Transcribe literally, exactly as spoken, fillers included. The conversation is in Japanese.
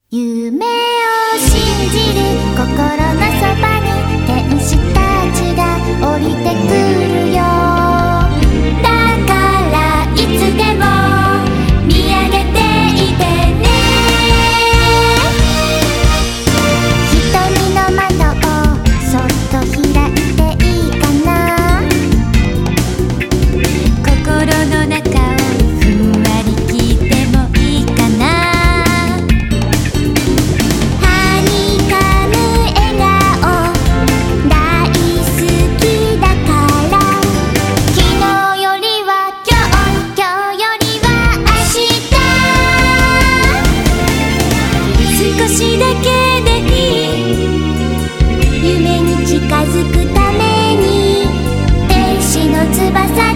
夢を信じる心のそばに天使たちが降りてくるよ。だからいつでも見上げていてね。瞳の窓をそっと開いていいかな。心の中をふんわり聞いてもいいかな。少しだけでいい夢に近づくために天使の翼